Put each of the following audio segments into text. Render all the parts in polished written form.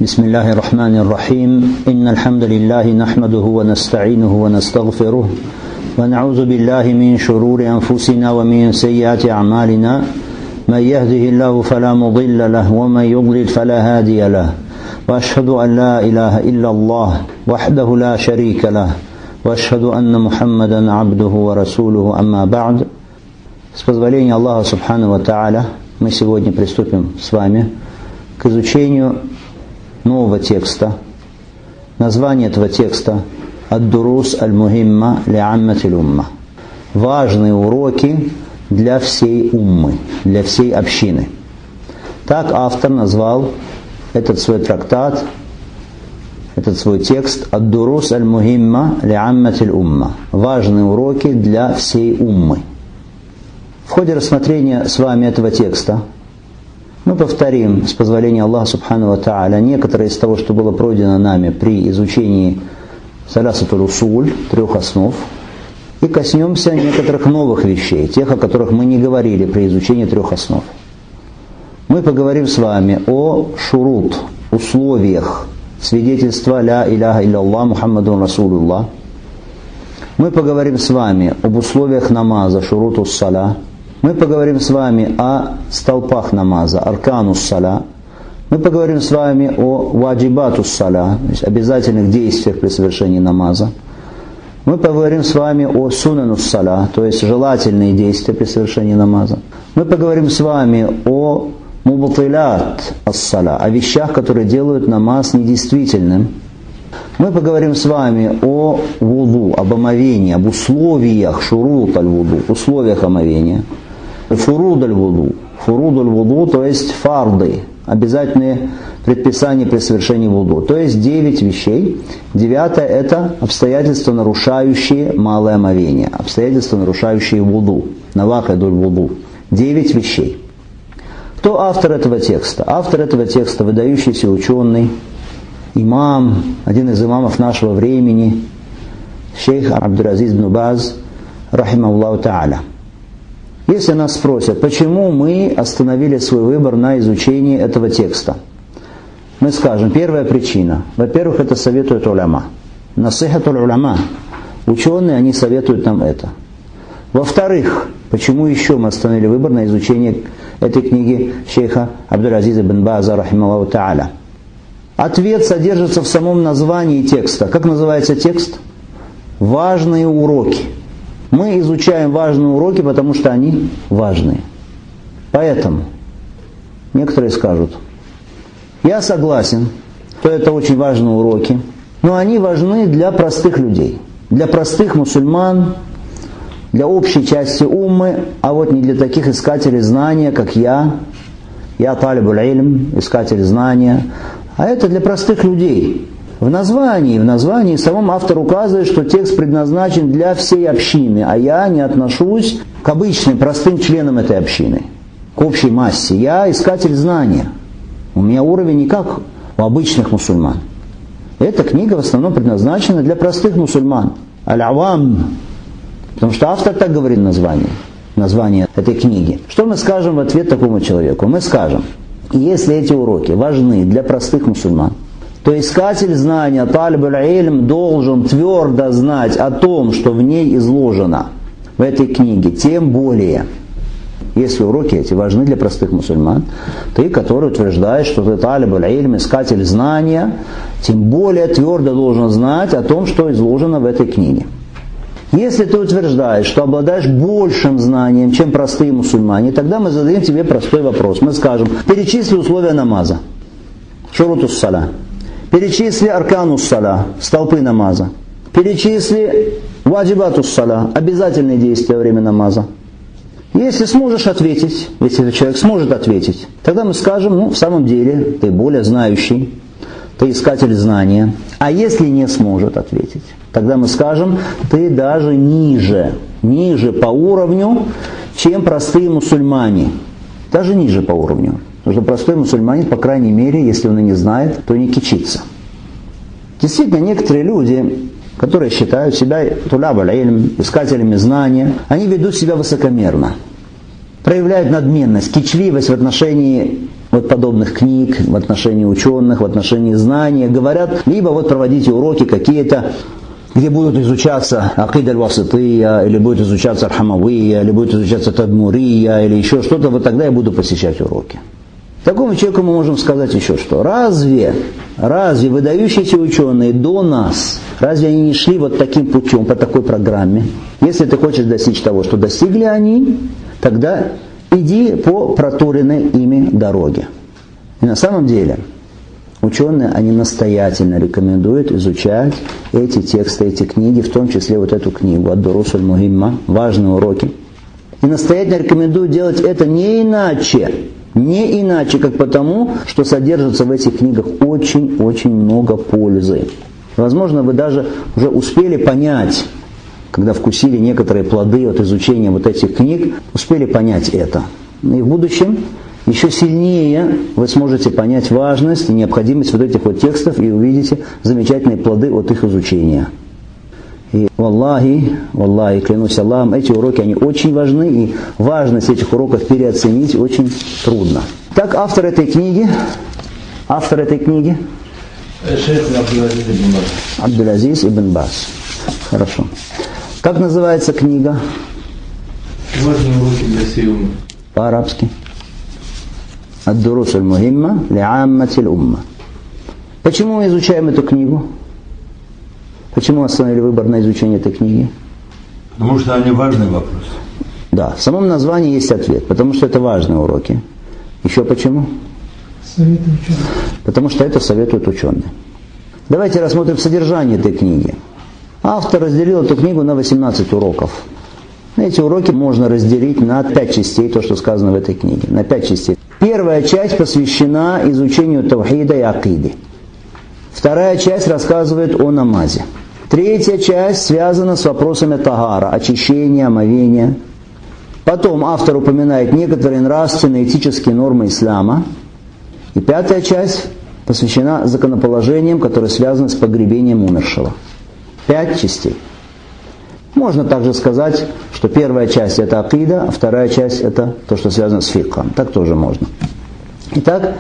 بسم الله الرحمن الرحيم إن الحمد لله نحمده ونستعينه ونستغفره ونعوذ بالله من شرور أنفسنا ومن سيئات أعمالنا من يهده الله فلا مضل له ومن يضلل فلا هادي له وأشهد أن لا إله إلا الله وحده لا شريك له وأشهد أن محمدا عبده ورسوله أما بعد. С позволения Аллаха Субхану ва Тааля мы сегодня приступим с вами к изучению нового текста. Название этого текста «Ад-Дурус аль-Мухимма ли-Амматиль Умма». Важные уроки для всей уммы, для всей общины. Так автор назвал этот свой трактат, этот свой текст «Ад-Дурус аль-Мухимма ли-Амматиль Умма». Важные уроки для всей уммы. В ходе рассмотрения с вами этого текста мы повторим, с позволения Аллаха Субхану ва Тааля, некоторые из того, что было пройдено нами при изучении Салясатуль Усуль, 3 основ, и коснемся некоторых новых вещей, тех, о которых мы не говорили при изучении 3 основ. Мы поговорим с вами о шурут, условиях свидетельства «Ля иляха илля Мухаммадун Расулуллах». Мы поговорим с вами об условиях намаза, шурутус саля. Мы поговорим с вами о столпах намаза, арканус саля. Мы поговорим с вами о ваджибатус саля, то есть обязательных действиях при совершении намаза. Мы поговорим с вами о сунанус саля, то есть желательные действия при совершении намаза. Мы поговорим с вами о мубатилят ас-саля, о вещах, которые делают намаз недействительным. Мы поговорим с вами о вуду, об омовении, об условиях шурут аль-вуду, условиях омовения. Фуруд аль-вуду. Фуруд аль-вуду, то есть фарды, обязательные предписания при совершении вуду. То есть 9 вещей. 9 это обстоятельства, нарушающие малое омовение, обстоятельства, нарушающие вуду. Навакидуль вуду. 9 вещей. Кто автор этого текста? Автор этого текста выдающийся ученый, имам, один из имамов нашего времени, шейх Абдул-Азиз ибн Баз, рахимахуллаху та'аля. Если нас спросят, почему мы остановили свой выбор на изучении этого текста, мы скажем, первая причина. Во-первых, это советует уляма. Насихатуль уляма. Ученые, они советуют нам это. Во-вторых, почему еще мы остановили выбор на изучение этой книги шейха Абдул-Азиза ибн База, рахимахуллаху та'аля? Ответ содержится в самом названии текста. Как называется текст? Важные уроки. Мы изучаем важные уроки, потому что они важные. Поэтому некоторые скажут, я согласен, что это очень важные уроки, но они важны для простых людей, для простых мусульман, для общей части уммы, а вот не для таких искателей знания, как я талибуль илм, искатель знания, а это для простых людей. В названии самом автор указывает, что текст предназначен для всей общины, а я не отношусь к обычным, простым членам этой общины, к общей массе. Я искатель знания. У меня уровень не как у обычных мусульман. Эта книга в основном предназначена для простых мусульман. Аль-Авам. Потому что автор так говорит название этой книги. Что мы скажем в ответ такому человеку? Мы скажем, если эти уроки важны для простых мусульман, то искатель знания, талибуль илм, должен твердо знать о том, что в ней изложено в этой книге. Тем более, если уроки эти важны для простых мусульман, ты, который утверждаешь, что ты талибуль илм, искатель знания, тем более твердо должен знать о том, что изложено в этой книге. Если ты утверждаешь, что обладаешь большим знанием, чем простые мусульмане, тогда мы задаем тебе простой вопрос. Мы скажем, перечисли условия намаза, шурутус саля. Перечисли арканус саля, столпы намаза. Перечисли ваджибатус саля, обязательные действия во время намаза. Если сможешь ответить, если человек сможет ответить, тогда мы скажем, в самом деле, ты более знающий, ты искатель знания. А если не сможет ответить, тогда мы скажем, ты даже ниже по уровню, чем простые мусульмане. Даже ниже по уровню. Потому что простой мусульманин, по крайней мере, если он и не знает, то не кичится. Действительно, некоторые люди, которые считают себя тулябуль илм, искателями знания, они ведут себя высокомерно, проявляют надменность, кичливость в отношении вот подобных книг в отношении ученых, в отношении знаний, говорят, либо вот проводите уроки какие-то, где будут изучаться акида аль-васития, или будет изучаться аль-хамавия, или будет изучаться тадмурия, или еще что-то, вот тогда я буду посещать уроки. Такому человеку мы можем сказать еще что. Разве выдающиеся ученые до нас, разве они не шли вот таким путем, по такой программе? Если ты хочешь достичь того, что достигли они, тогда иди по проторенной ими дороге. И на самом деле ученые, они настоятельно рекомендуют изучать эти тексты, эти книги, в том числе вот эту книгу «Ад-Дурус аль-Мухимма», важные уроки. И настоятельно рекомендуют делать это не иначе, как потому, что содержится в этих книгах очень-очень много пользы. Возможно, вы даже уже успели понять, когда вкусили некоторые плоды от изучения вот этих книг, успели понять это. И в будущем еще сильнее вы сможете понять важность и необходимость вот этих вот текстов и увидите замечательные плоды от их изучения. И валлахи, клянусь Аллахом, эти уроки, они очень важны, и важность этих уроков переоценить очень трудно. Так, автор этой книги, Шейх Абдул-Азиз ибн Баз. Хорошо. Как называется книга? Важные уроки для всей уммы. По-арабски. Ад-Дурус аль-Мухимма ли-Аммати аль-Умма. Почему мы изучаем эту книгу? Почему остановили выбор на изучение этой книги? Потому что они важный вопрос. Да, в самом названии есть ответ. Потому что это важные уроки. Еще почему? Советы ученых. Потому что это советуют ученые. Давайте рассмотрим содержание этой книги. Автор разделил эту книгу на 18 уроков. Эти уроки можно разделить на 5 частей, то, что сказано в этой книге. На 5 частей. Первая часть посвящена изучению тавхида и акиды. Вторая часть рассказывает о намазе. Третья часть связана с вопросами тагара, очищения, омовения. Потом автор упоминает некоторые нравственные этические нормы ислама. И пятая часть посвящена законоположениям, которые связаны с погребением умершего. 5 частей. Можно также сказать, что первая часть это акида, а вторая часть это то, что связано с фикхом. Так тоже можно. Итак,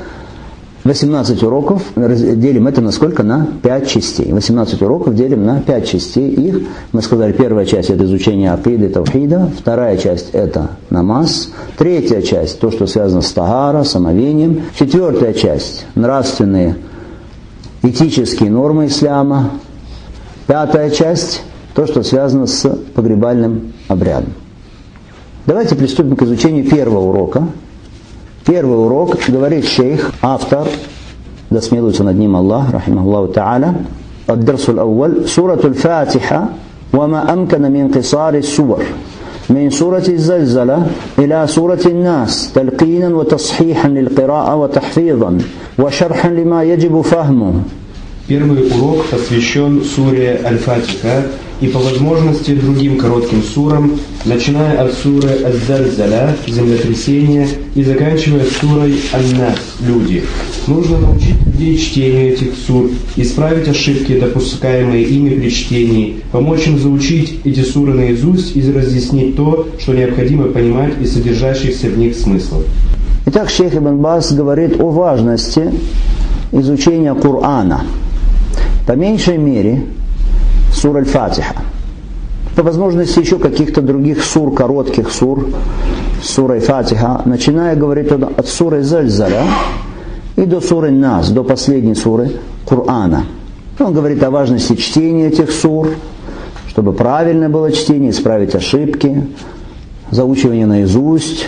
18 уроков делим это на сколько? На 5 частей. 18 уроков делим на 5 частей. Их, мы сказали, первая часть это изучение акиды, тавхида, вторая часть это намаз, третья часть то, что связано с тагара, с омовением, четвертая часть нравственные, этические нормы ислама, пятая часть то, что связано с погребальным обрядом. Давайте приступим к изучению первого урока. Первый урок, говорит шейх, автор, да смилуется над ним Аллах, рахимахуллаху та'аля, الدرس الأول سورة الفاتحة وما أمكن من قصار السور من سورة الزلزلة إلى سورة الناس تلقينا وتصحيحا للقراءة وتحفيظا وشرحا لما يجب فهمه. Первый урок посвящен суре Аль-Фатиха и по возможности другим коротким сурам, начиная от суры Ад-Зальзаля, землетрясение, и заканчивая сурой Ан-Нас, люди. Нужно научить людей чтению этих сур, исправить ошибки, допускаемые ими при чтении, помочь им заучить эти суры наизусть и разъяснить то, что необходимо понимать из содержащихся в них смыслов. Итак, шейх Ибн Баз говорит о важности изучения Корана. По меньшей мере, сура Аль-Фатиха. По возможности еще каких-то других сур, коротких сур, сура Аль-Фатиха, начиная, говорит он, от суры Зальзаля и до суры Нас, до последней суры Корана. Он говорит о важности чтения этих сур, чтобы правильно было чтение, исправить ошибки, заучивание наизусть,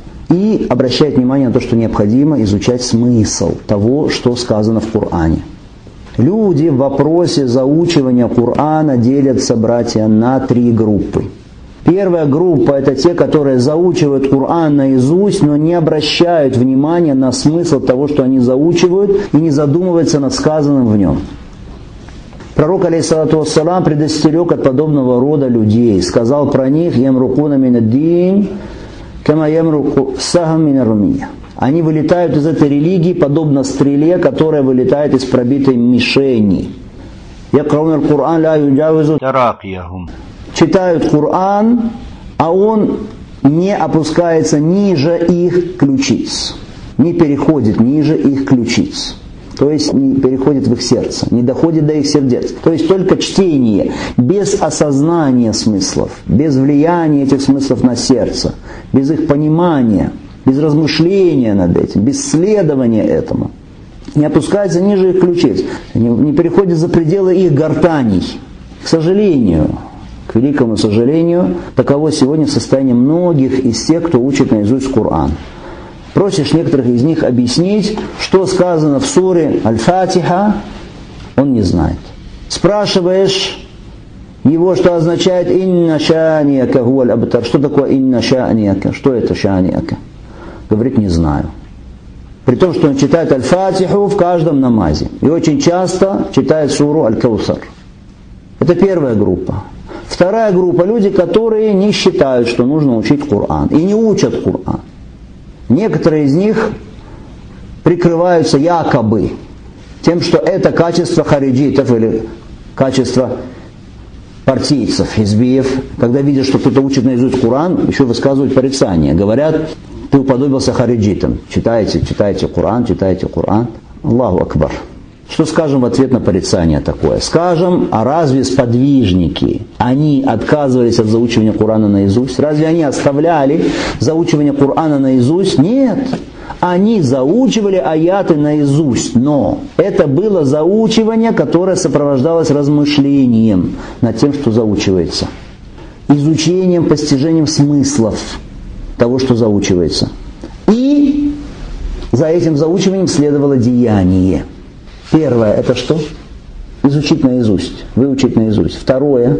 и обращает внимание на то, что необходимо изучать смысл того, что сказано в Коране. Люди в вопросе заучивания Корана делятся, братья, на 3 группы. Первая группа – это те, которые заучивают Коран наизусть, но не обращают внимания на смысл того, что они заучивают, и не задумываются над сказанным в нем. Пророк, алейхиссалату вассалам, предостерег от подобного рода людей. Сказал про них: «Ямрукуна минад-дин, кама ямруку сахам минар-румия». Они вылетают из этой религии, подобно стреле, которая вылетает из пробитой мишени. Якрауна аль-Кур'ан ла юджавизу таракияхум. Читают Коран, а он не опускается ниже их ключиц. не переходит ниже их ключиц. То есть не переходит в их сердце, не доходит до их сердец. То есть только чтение без осознания смыслов, без влияния этих смыслов на сердце, без их понимания, без размышления над этим, без следования этому, не опускается ниже их ключиц, не переходит за пределы их гортаний. К сожалению, к великому сожалению, таково сегодня состояние многих из тех, кто учит наизусть Коран. Просишь некоторых из них объяснить, что сказано в суре Аль-Фатиха, он не знает. Спрашиваешь его, что означает «Инна ша'нияка хуаль абтар». Что такое «Инна ша'нияка»? Что это «ша'нияка»? Говорит, не знаю. При том, что он читает Аль-Фатиху в каждом намазе. И очень часто читает суру Аль-Каусар. Это первая группа. Вторая группа – люди, которые не считают, что нужно учить Коран. И не учат Коран. Некоторые из них прикрываются якобы тем, что это качество хариджитов или качество партийцев, хизбиев. Когда видят, что кто-то учит наизусть Коран, еще высказывают порицание. Говорят, ты уподобился хариджитам. Читайте Коран, читайте Коран. Аллаху Акбар. Что скажем в ответ на порицание такое? Скажем, а разве сподвижники, они отказывались от заучивания Корана наизусть? Разве они оставляли заучивание Корана наизусть? Нет. Они заучивали аяты наизусть, но это было заучивание, которое сопровождалось размышлением над тем, что заучивается. Изучением, постижением смыслов того, что заучивается. И за этим заучиванием следовало деяние. Первое – это что? Изучить наизусть, выучить наизусть. Второе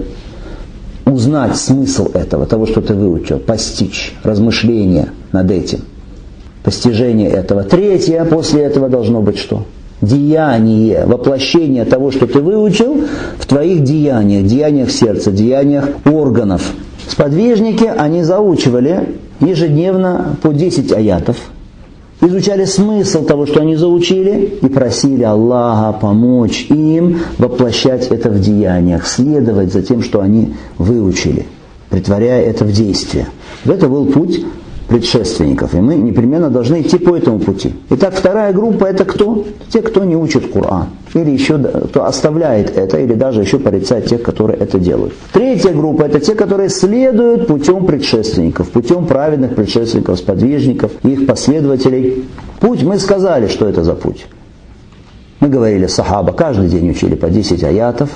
– узнать смысл этого, того, что ты выучил, постичь, размышления над этим, постижение этого. Третье – после этого должно быть что? Деяние, воплощение того, что ты выучил, в твоих деяниях сердца, деяниях органов. Сподвижники, они заучивали ежедневно по 10 аятов, изучали смысл того, что они заучили, и просили Аллаха помочь им воплощать это в деяниях, следовать за тем, что они выучили, претворяя это в действие. Это был путь предшественников, и мы непременно должны идти по этому пути. Итак, вторая группа – это кто? Те, кто не учит Коран, или еще кто оставляет это, или даже еще порицает тех, которые это делают. Третья группа – это те, которые следуют путем предшественников, путем праведных предшественников, сподвижников, их последователей. Путь, мы сказали, что это за путь. Мы говорили, сахаба каждый день учили по 10 аятов,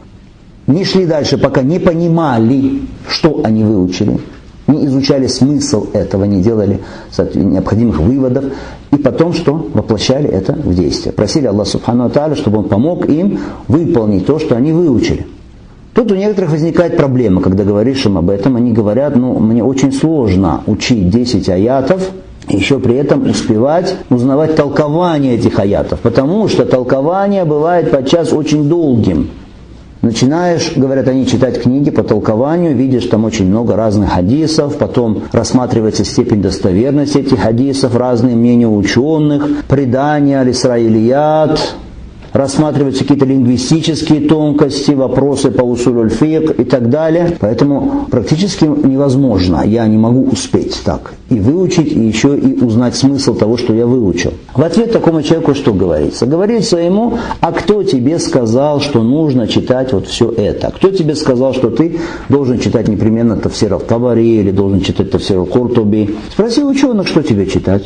не шли дальше, пока не понимали, что они выучили, не изучали смысл этого, не делали необходимых выводов, и потом что? Воплощали это в действие. Просили Аллаха Субхану ва Тааля, чтобы Он помог им выполнить то, что они выучили. Тут у некоторых возникает проблема, когда говоришь им об этом, они говорят, мне очень сложно учить 10 аятов, и еще при этом успевать узнавать толкование этих аятов, потому что толкование бывает подчас очень долгим. Начинаешь, говорят они, читать книги по толкованию, видишь там очень много разных хадисов, потом рассматривается степень достоверности этих хадисов, разные мнения ученых, предания, аль-Исраилият, рассматриваются какие-то лингвистические тонкости, вопросы по усуль аль-фик и так далее. Поэтому практически невозможно, я не могу успеть так и выучить, и еще и узнать смысл того, что я выучил. В ответ такому человеку что говорится? Говорится ему, а кто тебе сказал, что нужно читать вот все это? Кто тебе сказал, что ты должен читать непременно Тафсир аль-Табари или должен читать Тафсир аль-Куртуби? Спроси ученых, что тебе читать.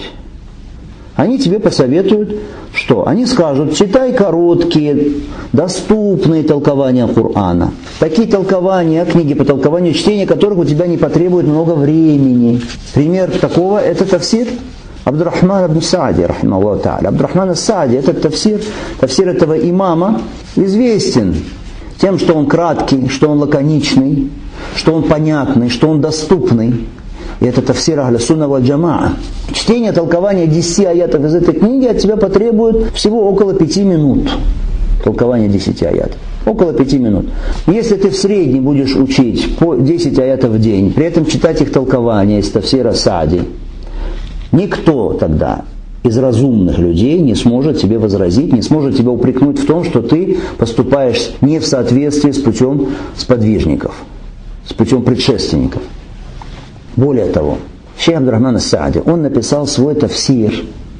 Они тебе посоветуют, что? Они скажут, читай короткие, доступные толкования Корана. Такие толкования, книги по толкованию, чтение которых у тебя не потребует много времени. Пример такого – это тафсир Абдурахман ибн Саади, рахимахуллаху тааля. Абдурахман ас-Саади, этот тафсир этого имама, известен тем, что он краткий, что он лаконичный, что он понятный, что он доступный. И это тафсир Ахля Сунна валь Джамаа. Чтение, толкование 10 аятов из этой книги от тебя потребует всего около 5 минут. Толкование 10 аятов. Около 5 минут. Если ты в среднем будешь учить по 10 аятов в день, при этом читать их толкование из тафсира Саади, никто тогда из разумных людей не сможет тебе возразить, не сможет тебя упрекнуть в том, что ты поступаешь не в соответствии с путем сподвижников, с путем предшественников. Более того, шейх Абдурахман ас-Саади, он написал свой тафсир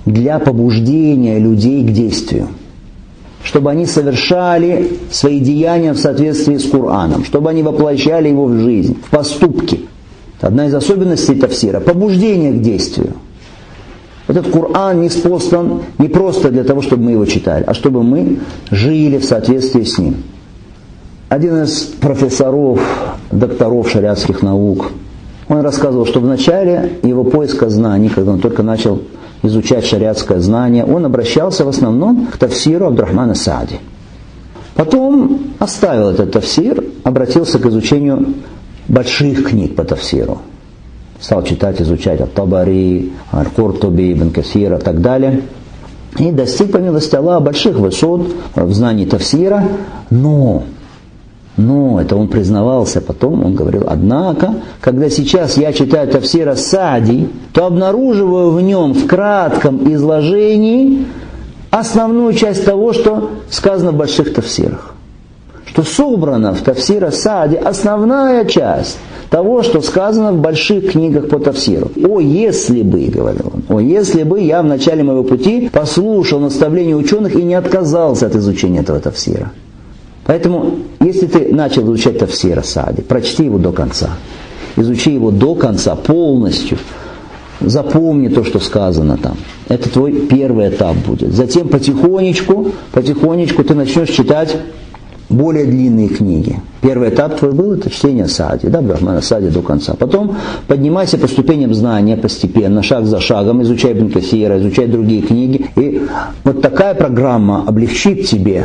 для побуждения людей к действию. Чтобы они совершали свои деяния в соответствии с Кораном, чтобы они воплощали его в жизнь, в поступки. Одна из особенностей тафсира – побуждение к действию. Этот Коран не спослан не просто для того, чтобы мы его читали, а чтобы мы жили в соответствии с ним. Один из профессоров, докторов шариатских наук, он рассказывал, что в начале его поиска знаний, когда он только начал изучать шариатское знание, он обращался в основном к тафсиру Абдурахмана Саади. Потом оставил этот тафсир, обратился к изучению больших книг по тафсиру. Стал читать, изучать Ат-Табари, Аль-Куртуби, Ибн Касира и так далее. И достиг, по милости Аллаха, больших высот в знании тафсира, но это он признавался потом, он говорил, однако, когда сейчас я читаю тафсира Саади, то обнаруживаю в нем в кратком изложении основную часть того, что сказано в больших тафсирах. Что собрано в тафсире Саади основная часть того, что сказано в больших книгах по тафсиру. О, если бы, говорил он, если бы я в начале моего пути послушал наставления ученых и не отказался от изучения этого тафсира. Поэтому, если ты начал изучать тафсир Саади, прочти его до конца. Изучи его до конца, полностью. Запомни то, что сказано там. Это твой первый этап будет. Затем потихонечку ты начнешь читать более длинные книги. Первый этап твой был, это чтение Саади, Абдурахмана Саади до конца. Потом поднимайся по ступеням знания постепенно, шаг за шагом, изучай Ибн Касира, изучай другие книги. И вот такая программа облегчит тебе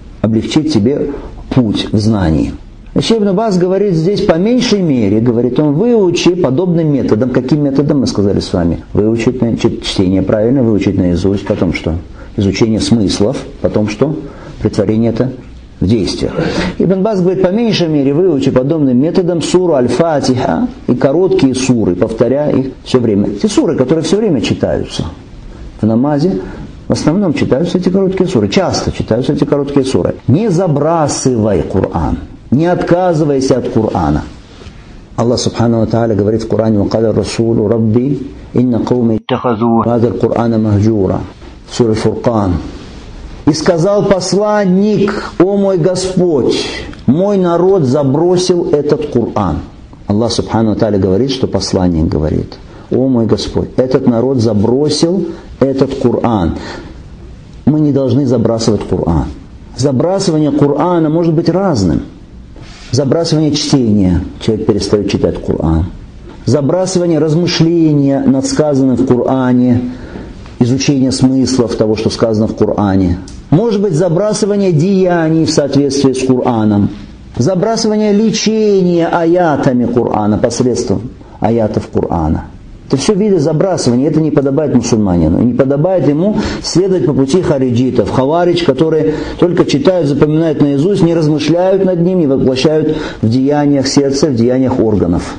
путь в знании. Шейх Ибн Баз говорит здесь по меньшей мере, он выучи подобным методом. Каким методом, мы сказали с вами? Выучить чтение правильно, выучить наизусть, потом что? Изучение смыслов, потом что? Претворение это в действие. Ибн Баз говорит, по меньшей мере выучи подобным методом суру Аль-Фатиха и короткие суры, повторяя их все время. Те суры, которые все время читаются в намазе, в основном читаются эти короткие суры, часто читаются эти короткие суры. Не забрасывай Коран, не отказывайся от Корана. Аллах Субхану ва Тааля говорит в Коране: «Вакаля Расулу Рабби, инна кауми иттахазу хаза Корана махджура». Сура Фуркан. И сказал посланник: «О мой Господь, мой народ забросил этот Коран». Аллах Субхану ва Тааля говорит, что посланник говорит: «О мой Господь, этот народ забросил этот Коран». Мы не должны забрасывать Коран. Забрасывание Корана может быть разным. Забрасывание чтения. Человек перестает читать Коран. Забрасывание размышления над сказанным в Коране. Изучение смыслов того, что сказано в Коране. Может быть забрасывание деяний в соответствии с Кораном. Забрасывание лечения аятами Корана, посредством аятов Корана. Это все виды забрасывания, это не подобает мусульманину. И не подобает ему следовать по пути хариджитов, хаваридж, которые только читают, запоминают наизусть, не размышляют над ним, не воплощают в деяниях сердца, в деяниях органов.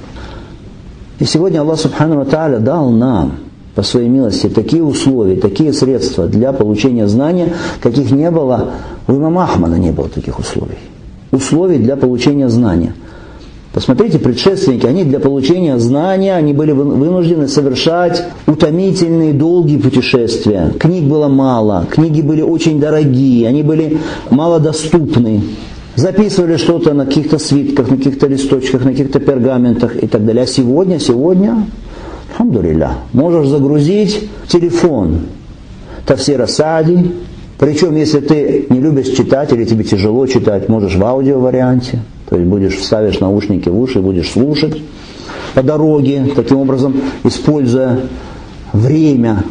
И сегодня Аллах Субхану ва Тааля дал нам, по своей милости, такие условия, такие средства для получения знания, каких не было, у имама Ахмада не было таких условий. Условий для получения знания. Посмотрите, предшественники, они для получения знания, они были вынуждены совершать утомительные, долгие путешествия. Книг было мало, книги были очень дорогие, они были малодоступны. Записывали что-то на каких-то свитках, на каких-то листочках, на каких-то пергаментах и так далее. А сегодня, алхамдулилля, можешь загрузить в телефон тафсир Саади. Причем, если ты не любишь читать или тебе тяжело читать, можешь в аудиоварианте. То есть вставишь наушники в уши и будешь слушать по дороге, таким образом используя время.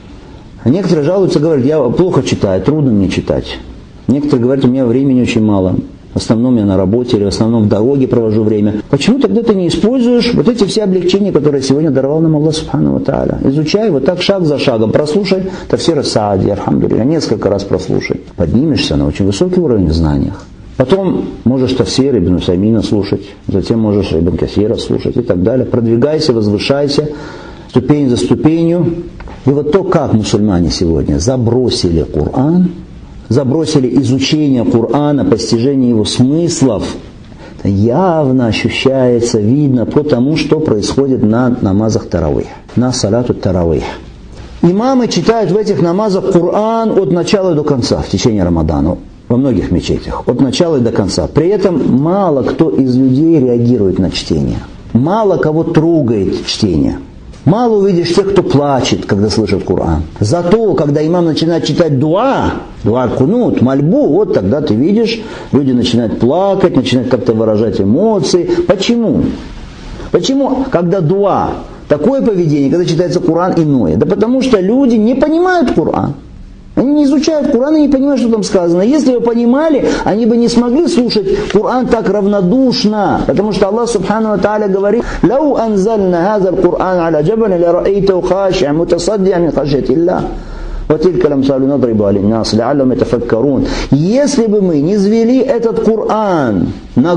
А некоторые жалуются, говорят: я плохо читаю, трудно мне читать. Некоторые говорят: у меня времени очень мало. В основном я на работе или в основном в дороге провожу время. Почему тогда ты не используешь вот эти все облегчения, которые сегодня даровал нам Аллах Субхану ва Тааля? Изучай вот так шаг за шагом, прослушай тафсир Саади, алхамдулилля, несколько раз прослушай. Поднимешься на очень высокий уровень в знаниях. Потом можешь тафсир Ибн Усаймина слушать, затем можешь Ибн Касира слушать и так далее. Продвигайся, возвышайся, ступень за ступенью. И вот то, как мусульмане сегодня забросили Коран, забросили изучение Корана, постижение его смыслов, это явно ощущается, видно по тому, что происходит на намазах таравих, на салату таравих. Имамы читают в этих намазах Коран от начала до конца в течение Рамадана. Во многих мечетях. От начала и до конца. При этом мало кто из людей реагирует на чтение. Мало кого трогает чтение. Мало увидишь тех, кто плачет, когда слышит Коран. Зато, когда имам начинает читать дуа кунут, мольбу, вот тогда ты видишь, люди начинают плакать, начинают как-то выражать эмоции. Почему? Почему, когда дуа, такое поведение, когда читается Коран, иное? Да потому что люди не понимают Коран. Они не изучают Коран и не понимают, что там сказано. Если бы понимали, они бы не смогли слушать Коран так равнодушно. Потому что Аллах Субхану ва Тааля говорит: «Лау анзальна хаза ал-Кур'ан аля джабалин ля ра'айтаху хаши'ан мутасадди'ан мин хашьятиллах». Если бы мы не звели этот Коран на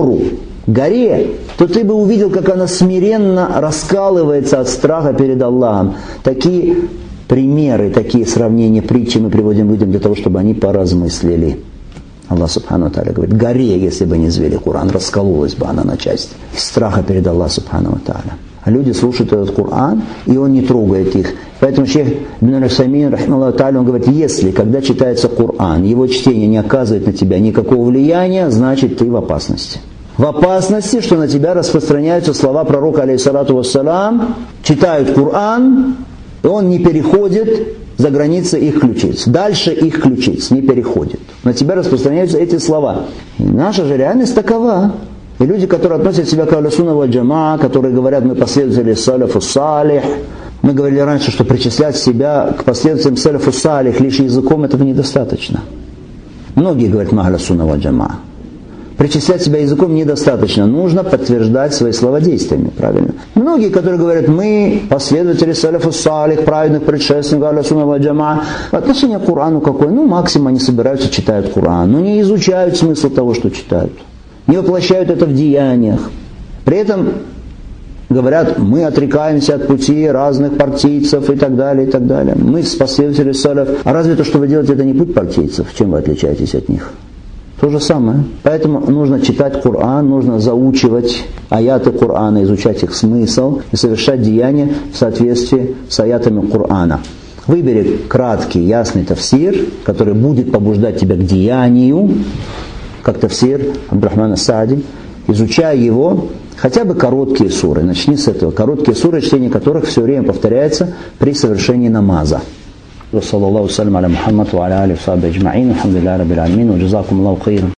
горе, то ты бы увидел, как она смиренно раскалывается от страха перед Аллахом. Такие примеры, такие сравнения, притчи мы приводим людям для того, чтобы они поразмыслили. Аллах Субхану ва Тааля говорит: горе, если бы не звели Коран, раскололась бы она на части. Из страха перед Аллахом Субхану ва Тааля. А люди слушают этот Коран, и он не трогает их. Поэтому шейх Ибн аль-Усаймин, рахимахуллаху тааля, он говорит: если, когда читается Коран, его чтение не оказывает на тебя никакого влияния, значит ты в опасности. В опасности, что на тебя распространяются слова пророка, алейхиссалату вассалам, читают Коран, и он не переходит за границы их ключиц. Дальше их ключиц не переходит. На тебя распространяются эти слова. И наша же реальность такова. И люди, которые относят себя к ахлю-сунна валь джамаа, которые говорят: мы последователи салафу салих. Мы говорили раньше, что причислять себя к последователям салафу салих лишь языком этого недостаточно. Многие говорят: мы ахлю-сунна валь джамаа. Причислять себя языком недостаточно. Нужно подтверждать свои слова действиями. Правильно? Многие, которые говорят: мы последователи салафу салих, праведных предшественников ахлю-сунна валь джамаа. Отношение к Корану какое? Максимум они собираются, читают Коран. Но не изучают смысл того, что читают. Не воплощают это в деяниях. При этом говорят: мы отрекаемся от пути разных партийцев и так далее, и так далее. Мы последователи салаф. А разве то, что вы делаете, это не путь партийцев? Чем вы отличаетесь от них? То же самое. Поэтому нужно читать Коран, нужно заучивать аяты Корана, изучать их смысл и совершать деяния в соответствии с аятами Корана. Выбери краткий, ясный тафсир, который будет побуждать тебя к деянию, как тафсир Абдурахмана Саади. Изучай его, хотя бы короткие суры. Начни с этого. Короткие суры, чтение которых все время повторяется при совершении намаза. Саллаллаху салям аля Мухаммад ва аля алихи ва сахбихи аджмаин. Алхамдулиллахи раббил аламин. Ва джазакумуллаху хайран.